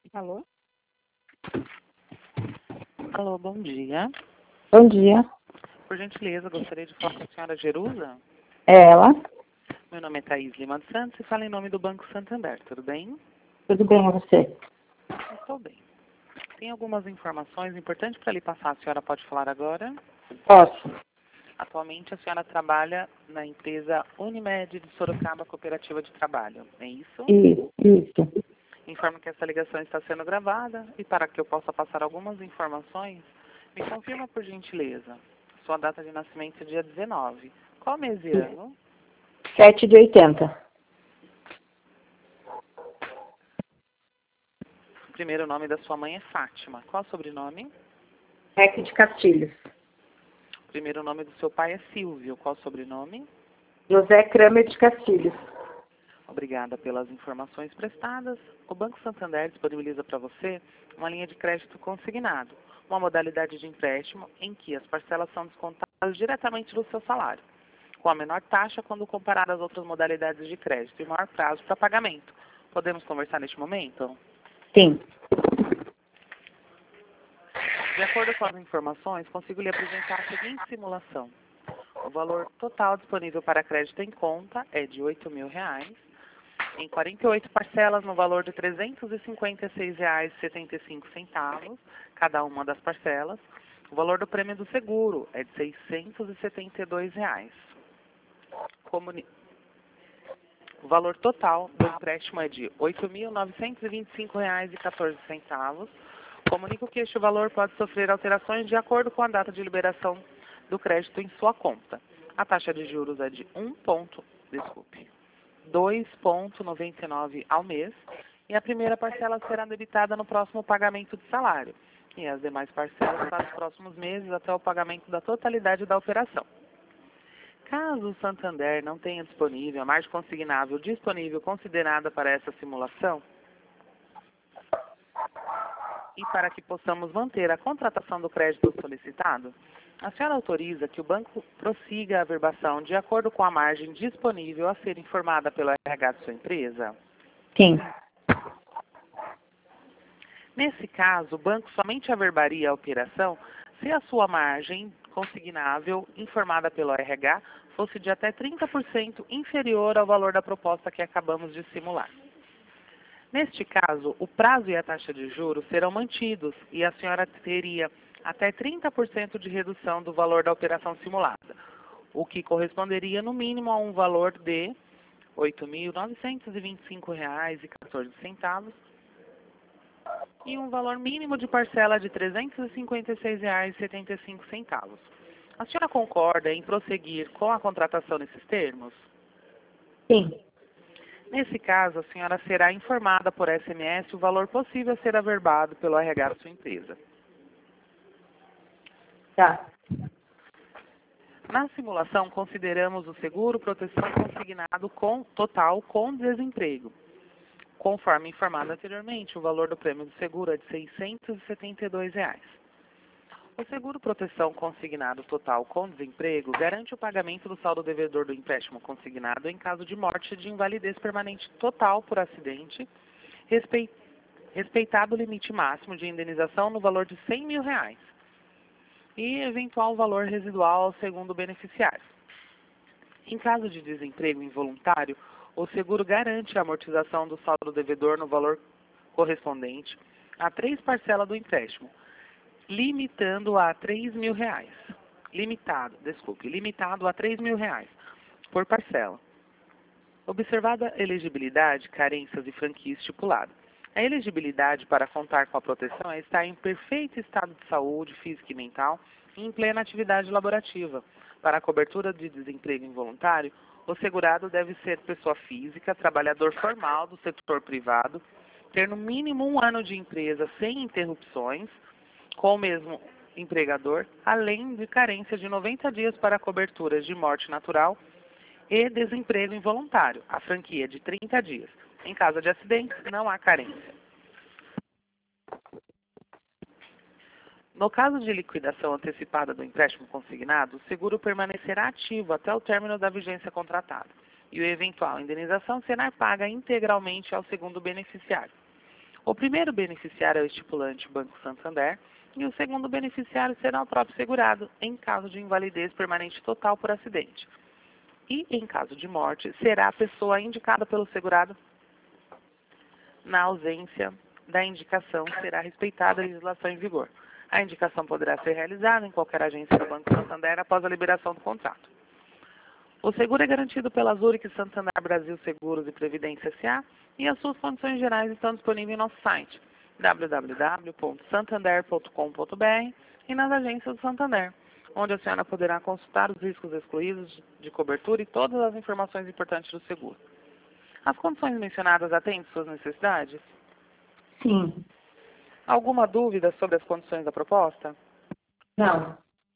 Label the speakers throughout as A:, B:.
A: Alô? Alô, bom dia.
B: Bom dia.
A: Por gentileza, gostaria de falar com a senhora Jerusa.
B: É ela?
A: Meu nome é Thaís Lima dos Santos e falo em nome do Banco Santander. Tudo bem?
B: Tudo bem, e você?
A: Estou bem. Tem algumas informações importantes para lhe passar. A senhora pode falar agora?
B: Posso?
A: Atualmente, a senhora trabalha na empresa Unimed de Sorocaba Cooperativa de Trabalho. É isso?
B: Isso.
A: Informo que essa ligação está sendo gravada e para que eu possa passar algumas informações, me confirma, por gentileza, sua data de nascimento é dia 19. Qual mês e ano?
B: 7 de 80.
A: O primeiro nome da sua mãe é Fátima. Qual o sobrenome?
B: REC de Castilhos.
A: O primeiro nome do seu pai é Silvio. Qual o sobrenome?
B: José Kramer de Castilhos.
A: Obrigada pelas informações prestadas. O Banco Santander disponibiliza para você uma linha de crédito consignado, uma modalidade de empréstimo em que as parcelas são descontadas diretamente do seu salário, com a menor taxa quando comparada às outras modalidades de crédito e maior prazo para pagamento. Podemos conversar neste momento?
B: Sim.
A: De acordo com as informações, consigo lhe apresentar a seguinte simulação. O valor total disponível para crédito em conta é de R$ 8.000, em 48 parcelas no valor de R$ 356,75, cada uma das parcelas. O valor do prêmio do seguro é de R$ 672. O valor total do empréstimo é de R$ 8.925,14. Comunico que este valor pode sofrer alterações de acordo com a data de liberação do crédito em sua conta. A taxa de juros é de 2,99 ao mês e a primeira parcela será debitada no próximo pagamento de salário e as demais parcelas para os próximos meses até o pagamento da totalidade da operação. Caso o Santander não tenha disponível a margem consignável disponível considerada para essa simulação, e para que possamos manter a contratação do crédito solicitado, a senhora autoriza que o banco prossiga a averbação de acordo com a margem disponível a ser informada pelo RH de sua empresa?
B: Sim.
A: Nesse caso, o banco somente averbaria a operação se a sua margem consignável informada pelo RH fosse de até 30% inferior ao valor da proposta que acabamos de simular. Neste caso, o prazo e a taxa de juros serão mantidos e a senhora teria até 30% de redução do valor da operação simulada, o que corresponderia no mínimo a um valor de R$ 8.925,14 e um valor mínimo de parcela de R$ 356,75. A senhora concorda em prosseguir com a contratação nesses termos?
B: Sim.
A: Nesse caso, a senhora será informada por SMS o valor possível a ser averbado pelo RH da sua empresa.
B: Tá.
A: Na simulação, consideramos o seguro proteção consignado total com desemprego. Conforme informado anteriormente, o valor do prêmio do seguro é de R$ 672. O seguro proteção consignado total com desemprego garante o pagamento do saldo devedor do empréstimo consignado em caso de morte de invalidez permanente total por acidente, respeitado o limite máximo de indenização no valor de R$ 100.000 e eventual valor residual ao segundo beneficiário. Em caso de desemprego involuntário, o seguro garante a amortização do saldo devedor no valor correspondente a 3 parcelas do empréstimo, limitado a R$ 3.000 por parcela. Observada a elegibilidade, carências e franquia estipulada. A elegibilidade para contar com a proteção é estar em perfeito estado de saúde física e mental e em plena atividade laborativa. Para a cobertura de desemprego involuntário, o segurado deve ser pessoa física, trabalhador formal do setor privado, ter no mínimo 1 ano de empresa sem interrupções, com o mesmo empregador, além de carência de 90 dias para coberturas de morte natural e desemprego involuntário. A franquia é de 30 dias. Em caso de acidente, não há carência. No caso de liquidação antecipada do empréstimo consignado, o seguro permanecerá ativo até o término da vigência contratada e a eventual indenização será paga integralmente ao segundo beneficiário. O primeiro beneficiário é o estipulante Banco Santander e o segundo beneficiário será o próprio segurado, em caso de invalidez permanente total por acidente. E, em caso de morte, será a pessoa indicada pelo segurado. Na ausência da indicação, será respeitada a legislação em vigor. A indicação poderá ser realizada em qualquer agência do Banco Santander após a liberação do contrato. O seguro é garantido pela Zurich Santander Brasil Seguros e Previdência S.A. e as suas condições gerais estão disponíveis em nosso site www.santander.com.br e nas agências do Santander, onde a senhora poderá consultar os riscos excluídos de cobertura e todas as informações importantes do seguro. As condições mencionadas atendem suas necessidades?
B: Sim.
A: Alguma dúvida sobre as condições da proposta?
B: Não.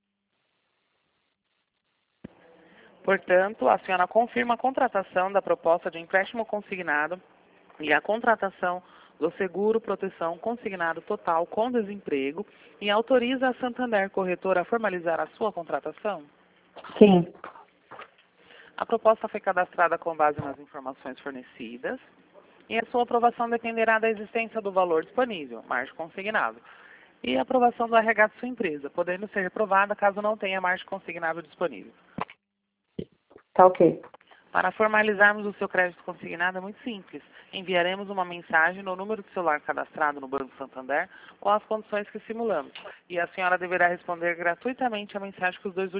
A: Portanto, a senhora confirma a contratação da proposta de empréstimo consignado e a contratação do seguro proteção consignado total com desemprego e autoriza a Santander Corretora a formalizar a sua contratação?
B: Sim.
A: A proposta foi cadastrada com base nas informações fornecidas e a sua aprovação dependerá da existência do valor disponível, margem consignado, e a aprovação do RH de sua empresa, podendo ser reprovada caso não tenha margem consignável disponível.
B: Tá ok.
A: Para formalizarmos o seu crédito consignado é muito simples. Enviaremos uma mensagem no número de celular cadastrado no Banco Santander com as condições que simulamos. E a senhora deverá responder gratuitamente a mensagem com os dois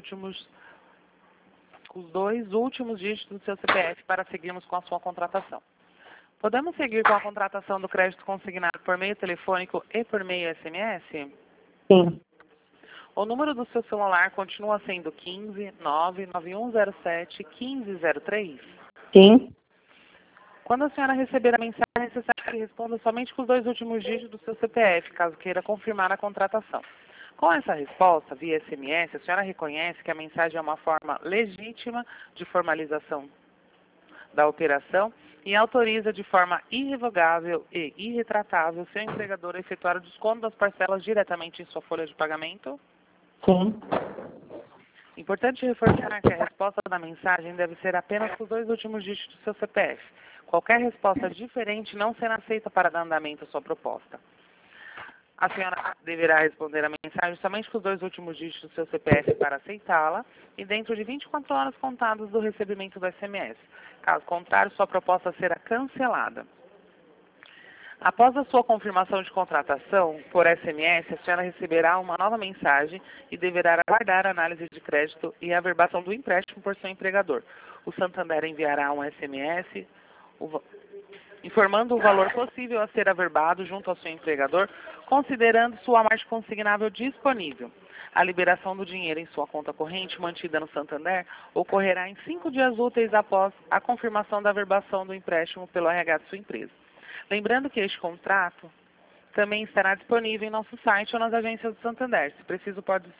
A: últimos dígitos do seu CPF para seguirmos com a sua contratação. Podemos seguir com a contratação do crédito consignado por meio telefônico e por meio SMS?
B: Sim.
A: O número do seu celular continua sendo 15 99107 1503?
B: Sim.
A: Quando a senhora receber a mensagem, é necessário que responda somente com os dois últimos dígitos do seu CPF, caso queira confirmar a contratação. Com essa resposta, via SMS, a senhora reconhece que a mensagem é uma forma legítima de formalização da operação e autoriza de forma irrevogável e irretratável seu empregador a efetuar o desconto das parcelas diretamente em sua folha de pagamento?
B: Sim.
A: Importante reforçar que a resposta da mensagem deve ser apenas com os dois últimos dígitos do seu CPF. Qualquer resposta diferente não será aceita para dar andamento à sua proposta. A senhora deverá responder a mensagem somente com os dois últimos dígitos do seu CPF para aceitá-la e dentro de 24 horas contadas do recebimento do SMS. Caso contrário, sua proposta será cancelada. Após a sua confirmação de contratação por SMS, a senhora receberá uma nova mensagem e deverá aguardar a análise de crédito e a averbação do empréstimo por seu empregador. O Santander enviará um SMS informando o valor possível a ser averbado junto ao seu empregador, considerando sua margem consignável disponível. A liberação do dinheiro em sua conta corrente mantida no Santander ocorrerá em 5 dias úteis após a confirmação da averbação do empréstimo pelo RH de sua empresa. Lembrando que este contrato também estará disponível em nosso site ou nas agências do Santander. Se preciso,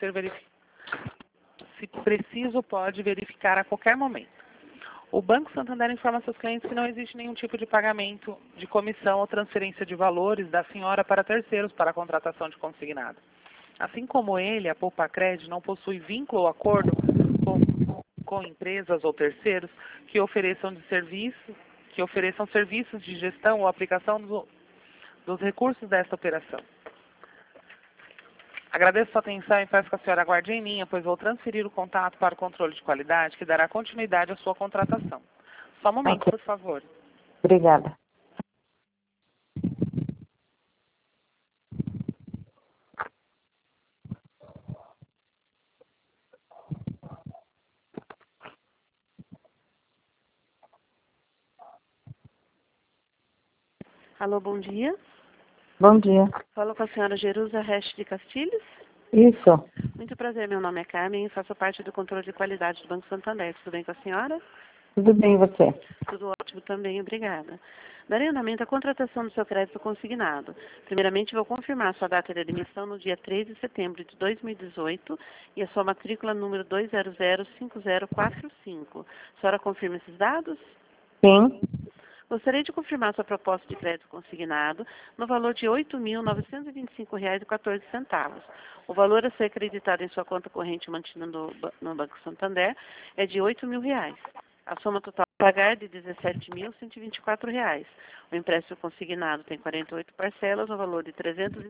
A: pode verificar a qualquer momento. O Banco Santander informa seus clientes que não existe nenhum tipo de pagamento de comissão ou transferência de valores da senhora para terceiros para a contratação de consignado. Assim como ele, a Poupa-Cred não possui vínculo ou acordo com empresas ou terceiros que ofereçam serviços de gestão ou aplicação dos recursos desta operação. Agradeço sua atenção e peço que a senhora aguarde em linha, pois vou transferir o contato para o controle de qualidade, que dará continuidade à sua contratação. Só um momento, por favor.
B: Obrigada.
C: Alô, bom dia.
B: Bom dia.
C: Falo com a senhora Jerusa Reste de Castilhos.
B: Isso.
C: Muito prazer, meu nome é Carmen e faço parte do controle de qualidade do Banco Santander. Tudo bem com a senhora?
B: Tudo bem, e você?
C: Tudo ótimo também, obrigada. Darei andamento à contratação do seu crédito consignado. Primeiramente, vou confirmar sua data de admissão no dia 3 de setembro de 2018 e a sua matrícula número 2005045. A senhora confirma esses dados?
B: Sim.
C: Gostaria de confirmar sua proposta de crédito consignado no valor de R$ 8.925,14. O valor a ser acreditado em sua conta corrente mantida no Banco Santander é de R$ 8.000. A soma total pagar de R$ 17.124. O empréstimo consignado tem 48 parcelas, no valor de R$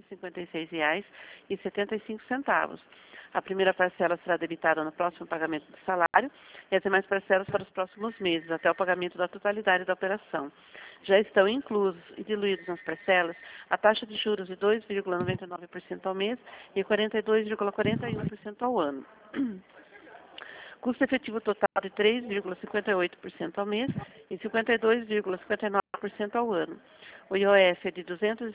C: 356,75. A primeira parcela será debitada no próximo pagamento do salário e as demais parcelas para os próximos meses, até o pagamento da totalidade da operação. Já estão inclusos e diluídos nas parcelas a taxa de juros de 2,99% ao mês e 42,41% ao ano. Custo efetivo total de 3,58% ao mês e 52,59% ao ano. O IOF é de R$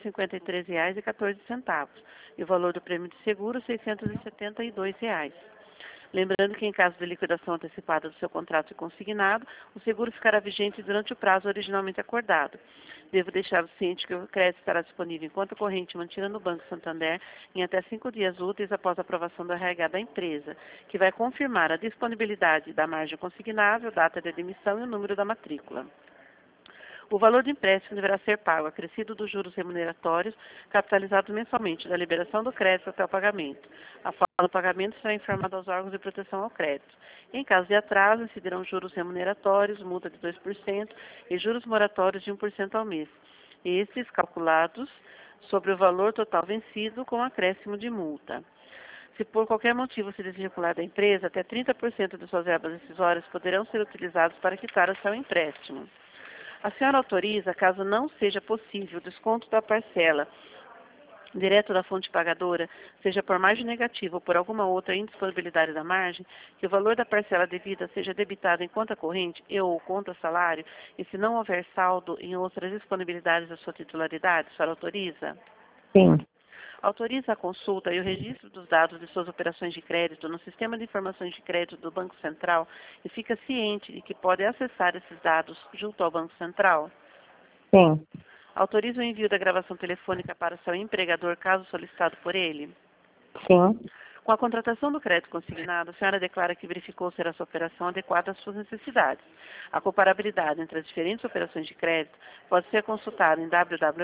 C: 253,14 e o valor do prêmio de seguro R$ 672. Lembrando que, em caso de liquidação antecipada do seu contrato consignado, o seguro ficará vigente durante o prazo originalmente acordado. Devo deixá-lo ciente que o crédito estará disponível em conta corrente mantida no Banco Santander em até 5 dias úteis após a aprovação do RH da empresa, que vai confirmar a disponibilidade da margem consignável, data de admissão e o número da matrícula. O valor do empréstimo deverá ser pago acrescido dos juros remuneratórios, capitalizados mensalmente da liberação do crédito até o pagamento. A forma do pagamento será informada aos órgãos de proteção ao crédito. Em caso de atraso, incidirão juros remuneratórios, multa de 2% e juros moratórios de 1% ao mês. Esses calculados sobre o valor total vencido com acréscimo de multa. Se por qualquer motivo se desvincular da empresa, até 30% de suas verbas decisórias poderão ser utilizados para quitar o seu empréstimo. A senhora autoriza, caso não seja possível o desconto da parcela direto da fonte pagadora, seja por margem negativa ou por alguma outra indisponibilidade da margem, que o valor da parcela devida seja debitado em conta corrente e ou conta salário, e se não houver saldo em outras disponibilidades da sua titularidade, a senhora autoriza?
B: Sim.
C: Autoriza a consulta e o registro dos dados de suas operações de crédito no Sistema de Informações de Crédito do Banco Central e fica ciente de que pode acessar esses dados junto ao Banco Central?
B: Sim.
C: Autoriza o envio da gravação telefônica para seu empregador, caso solicitado por ele?
B: Sim.
C: Com a contratação do crédito consignado, a senhora declara que verificou ser essa operação adequada às suas necessidades. A comparabilidade entre as diferentes operações de crédito pode ser consultada em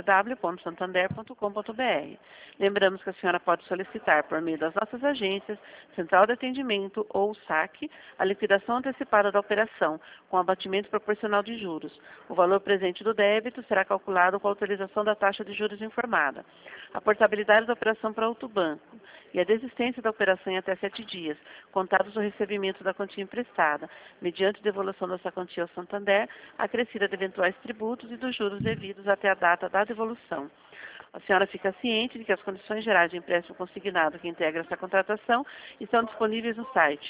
C: www.santander.com.br. Lembramos que a senhora pode solicitar, por meio das nossas agências, Central de Atendimento ou SAC, a liquidação antecipada da operação, com abatimento proporcional de juros. O valor presente do débito será calculado com a utilização da taxa de juros informada. A portabilidade da operação para outro banco e a desistência da operação em até 7 dias, contados o recebimento da quantia emprestada, mediante devolução dessa quantia ao Santander, acrescida de eventuais tributos e dos juros devidos até a data da devolução. A senhora fica ciente de que as condições gerais de empréstimo consignado que integra essa contratação estão disponíveis no site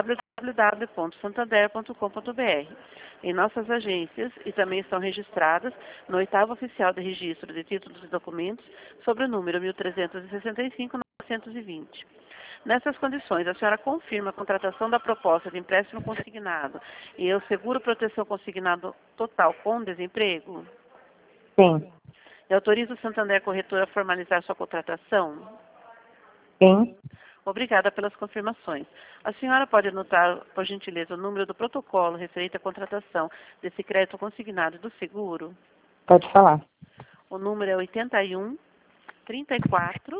C: www.santander.com.br, em nossas agências e também estão registradas no 8º Oficial de Registro de Títulos e Documentos sobre o número 1365-920. Nessas condições, a senhora confirma a contratação da proposta de empréstimo consignado e o seguro proteção consignado total com desemprego?
B: Sim.
C: E autoriza o Santander Corretora a formalizar sua contratação?
B: Sim.
C: Obrigada pelas confirmações. A senhora pode anotar, por gentileza, o número do protocolo referente à contratação desse crédito consignado e do seguro?
B: Pode falar.
C: O número é 81 34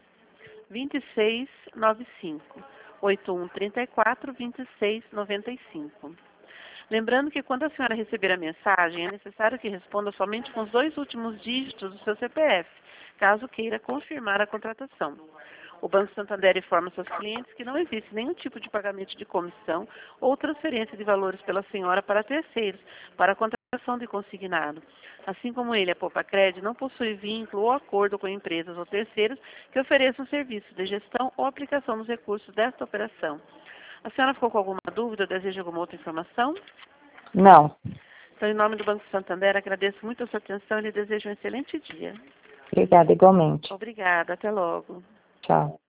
C: 2695. 81 34 2695. Lembrando que quando a senhora receber a mensagem, é necessário que responda somente com os 2 últimos dígitos do seu CPF, caso queira confirmar a contratação. O Banco Santander informa seus clientes que não existe nenhum tipo de pagamento de comissão ou transferência de valores pela senhora para terceiros, para a contratação de consignado. Assim como ele, a Poupa Crédito, não possui vínculo ou acordo com empresas ou terceiros que ofereçam serviços de gestão ou aplicação dos recursos desta operação. A senhora ficou com alguma dúvida ou deseja alguma outra informação?
B: Não.
C: Então, em nome do Banco Santander, agradeço muito a sua atenção e lhe desejo um excelente dia.
B: Obrigada, igualmente.
C: Obrigada, até logo.
B: Tchau.